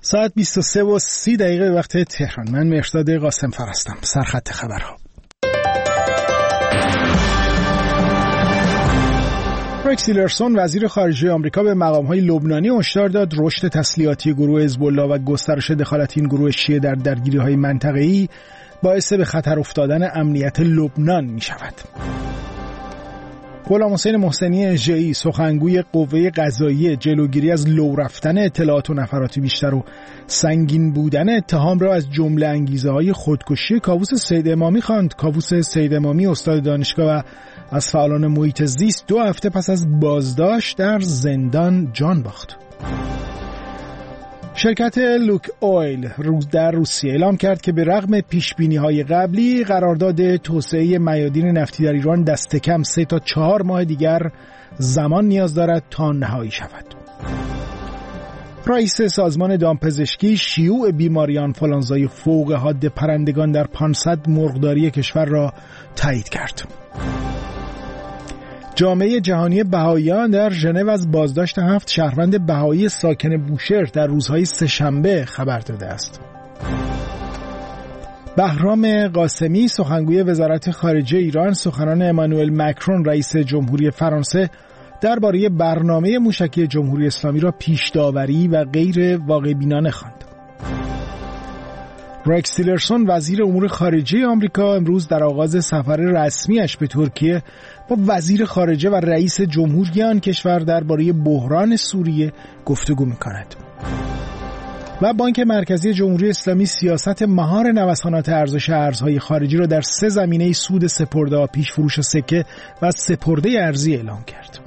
ساعت 23:30 وقت تهران. من مهرداد قاسم‌فر هستم. سرخط خبرها. رکس تیلرسون وزیر خارجه آمریکا به مقام‌های لبنانی هشدار داد رشد تسلیحاتی گروه حزب‌الله و گسترش دخالت این گروه شیعه در درگیری‌های منطقه‌ای باعث به خطر افتادن امنیت لبنان می‌شود. غلام حسین محسنی اژه‌ای سخنگوی قوه قضاییه جلوگیری از لو رفتن اطلاعات و نفرات بیشتر و سنگین بودن اتهام را از جمله انگیزه‌های خودکشی کاووس سید امامی خواند. کاووس سید امامی استاد دانشگاه و از فعالان محیط زیست 2 هفته پس از بازداشت در زندان جان باخت. شرکت لوک اویل در روسیه اعلام کرد که به رغم پیشبینی‌های قبلی قرارداد توسعه میادین نفتی در ایران دست کم 3 تا 4 ماه دیگر زمان نیاز دارد تا نهایی شود. رئیس سازمان دامپزشکی شیوع بیماری آنفولانزای فوق حاد پرندگان در 500 مرغداری کشور را تایید کرد. جامعه جهانی بهائیان در ژنو از بازداشت 7 شهروند بهایی ساکن بوشهر در روزهای سه‌شنبه خبر داده است. بهرام قاسمی سخنگوی وزارت خارجه ایران سخنان امانوئل مکرون رئیس جمهوری فرانسه درباره برنامه موشکی جمهوری اسلامی را پیش‌داوری و غیر واقع‌بینانه خواند. رکس تیلرسون وزیر امور خارجه آمریکا امروز در آغاز سفر رسمیش به ترکیه با وزیر خارجه و رئیس جمهوری آن کشور درباره بحران سوریه گفتگو می‌کند. و بانک مرکزی جمهوری اسلامی سیاست مهار نوسانات ارزش ارزهای خارجی را در 3 زمینه سود سپرده پیش فروش سکه و سپرده ارزی اعلام کرد.